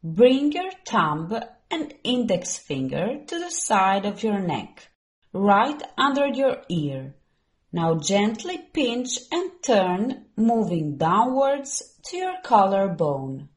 Bring your thumb and index finger to the side of your neck, right under your ear. Now gently pinch and turn, moving downwards to your collarbone.